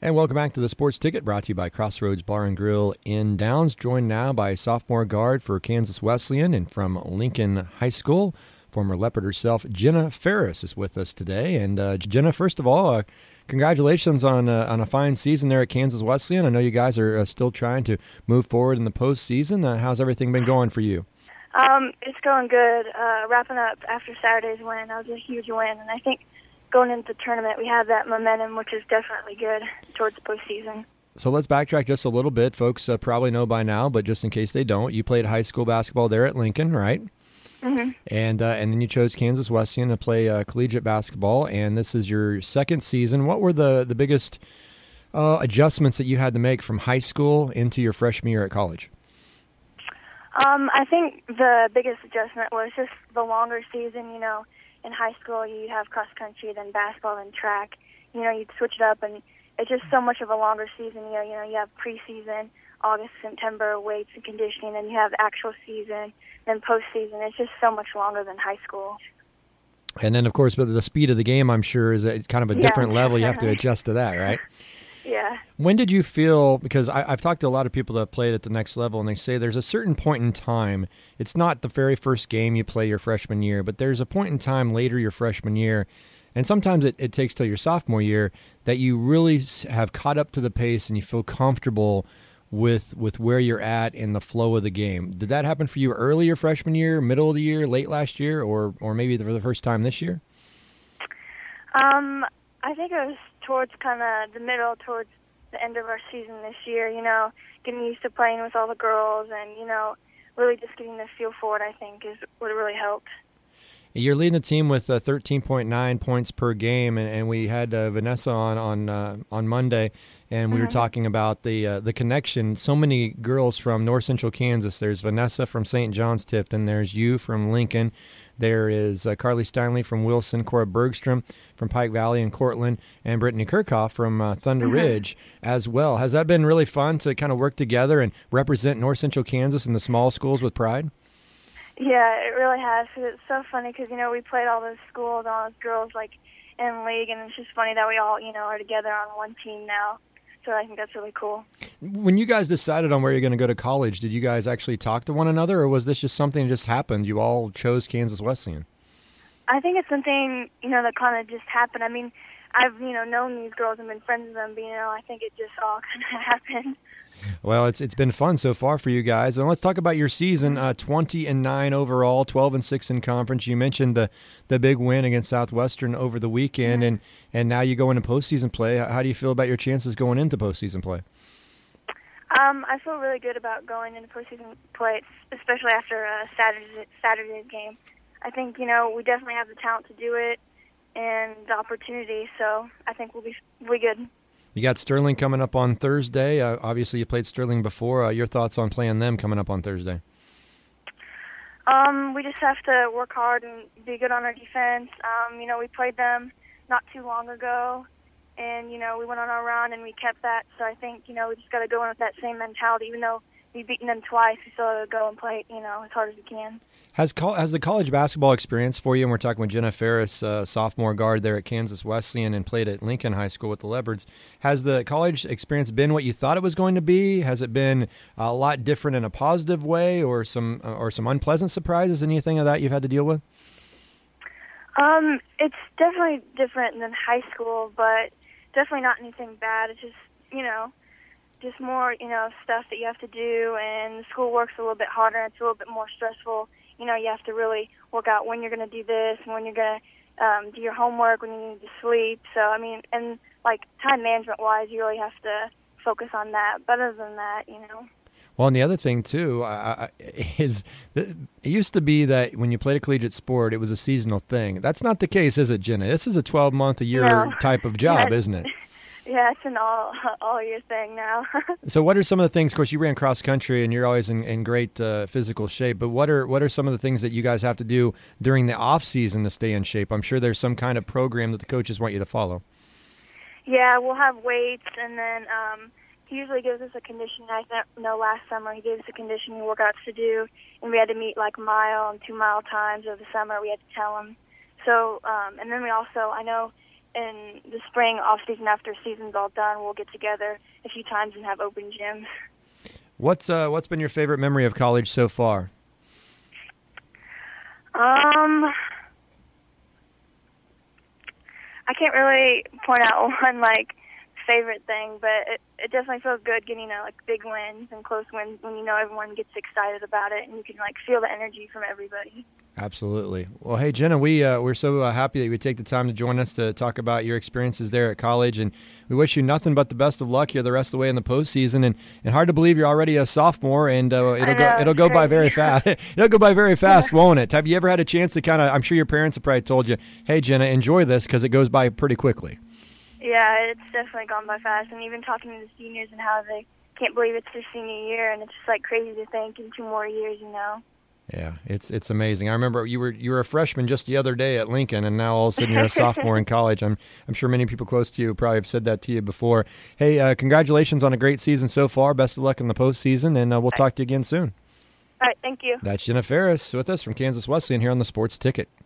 And welcome back to the Sports Ticket, brought to you by Crossroads Bar and Grill in Downs. Joined now by sophomore guard for Kansas Wesleyan and from Lincoln High School, former Leopard herself, Jenna Ferris is with us today. And Jenna, first of all, congratulations on a fine season there at Kansas Wesleyan. I know you guys are still trying to move forward in the postseason. How's everything been going for you? It's going good. Wrapping up after Saturday's win, that was a huge win, and I think going into the tournament, we have that momentum, which is definitely good towards the postseason. So let's backtrack just a little bit. Folks probably know by now, but just in case they don't, you played high school basketball there at Lincoln, right? Mm-hmm. And then you chose Kansas Wesleyan to play collegiate basketball, and this is your second season. What were the biggest adjustments that you had to make from high school into your freshman year at college? I think the biggest adjustment was just the longer season. You know, in high school, you'd have cross country, then basketball, then track. You know, you'd switch it up, and it's just so much of a longer season. You know, you have preseason, August, September, weights and conditioning, then you have actual season, then postseason. It's just so much longer than high school. And then, of course, with the speed of the game, I'm sure, is at kind of a different level. You have to adjust to that, right? Yeah. When did you feel, because I've talked to a lot of people that have played at the next level, and they say there's a certain point in time, it's not the very first game you play your freshman year, but there's a point in time later your freshman year, and sometimes it takes till your sophomore year, that you really have caught up to the pace and you feel comfortable with where you're at in the flow of the game. Did that happen for you early your freshman year, middle of the year, late last year, or maybe for the first time this year? I think it was towards kind of the middle, towards the end of our season this year, you know, getting used to playing with all the girls and, you know, really just getting the feel for it, I think, is what really helped. You're leading the team with 13.9 points per game, and we had Vanessa on Monday, and we were talking about the connection. So many girls from North Central Kansas. There's Vanessa from St. John's Tipton. There's you from Lincoln. There is Carly Steinley from Wilson, Cora Bergstrom from Pike Valley and Cortland, and Brittany Kirchhoff from Thunder Ridge as well. Has that been really fun to kind of work together and represent North Central Kansas in the small schools with pride? Yeah, it really has. It's so funny because, you know, we played all those schools, all those girls, like, in league, and it's just funny that we all, you know, are together on one team now. So I think that's really cool. When you guys decided on where you're going to go to college, did you guys actually talk to one another, or was this just something that just happened? You all chose Kansas Wesleyan. I think it's something, you know, that kind of just happened. I mean, I've, you know, known these girls and been friends with them, but, you know, I think it just all kind of happened. Well, it's been fun so far for you guys. And let's talk about your season, 20-9 overall, 12-6 in conference. You mentioned the big win against Southwestern over the weekend, and now you go into postseason play. How do you feel about your chances going into postseason play? I feel really good about going into postseason play, especially after Saturday's game. I think, you know, we definitely have the talent to do it and the opportunity, so I think we'll be good. You got Sterling coming up on Thursday. Obviously, you played Sterling before. Your thoughts on playing them coming up on Thursday? We just have to work hard and be good on our defense. You know, we played them not too long ago, and, you know, we went on our run and we kept that. So I think, you know, we just got to go in with that same mentality. Even though we've beaten them twice, we still got to go and play, you know, as hard as we can. Has the college basketball experience for you, and we're talking with Jenna Ferris, sophomore guard there at Kansas Wesleyan and played at Lincoln High School with the Leopards, has the college experience been what you thought it was going to be? Has it been a lot different in a positive way, or some unpleasant surprises, anything of that you've had to deal with? It's definitely different than high school, but definitely not anything bad. It's just, you know, just more, you know, stuff that you have to do, and the school work's a little bit harder, and it's a little bit more stressful. You know, you have to really work out when you're going to do this and when you're going to do your homework, when you need to sleep. So, I mean, and, like, time management-wise, you really have to focus on that. But other than that, you know. Well, and the other thing, too, is it used to be that when you played a collegiate sport, it was a seasonal thing. That's not the case, is it, Jenna? This is a 12-month-a-year type of job, isn't it? Yeah, it's an all-year thing now. So what are some of the things, of course, you ran cross-country and you're always in great physical shape, but what are some of the things that you guys have to do during the off-season to stay in shape? I'm sure there's some kind of program that the coaches want you to follow. Yeah, we'll have weights, and then he usually gives us a conditioning. I know last summer he gave us a conditioning workouts to do, and we had to meet like mile and 2 mile times over the summer. We had to tell him. So, and then we also, I know in the spring off season after season's all done, we'll get together a few times and have open gym. What's been your favorite memory of college so far? I can't really point out one favorite thing, but it definitely feels good getting big wins and close wins when you know everyone gets excited about it and you can feel the energy from everybody. Absolutely. Well, hey, Jenna, we're so happy that you would take the time to join us to talk about your experiences there at college, and we wish you nothing but the best of luck here the rest of the way in the postseason. And hard to believe you're already a sophomore, and it'll go by very fast. It'll go by very fast, won't it? Have you ever had a chance to kind of? I'm sure your parents have probably told you, "Hey, Jenna, enjoy this," because it goes by pretty quickly. Yeah, it's definitely gone by fast, and even talking to the seniors and how they can't believe it's their senior year, and it's just crazy to think in 2 more years, Yeah, it's amazing. I remember you were a freshman just the other day at Lincoln, and now all of a sudden you're a sophomore in college. I'm sure many people close to you probably have said that to you before. Hey, congratulations on a great season so far. Best of luck in the postseason, and we'll talk to you again soon. All right, thank you. That's Jenna Ferris with us from Kansas Wesleyan here on the Sports Ticket.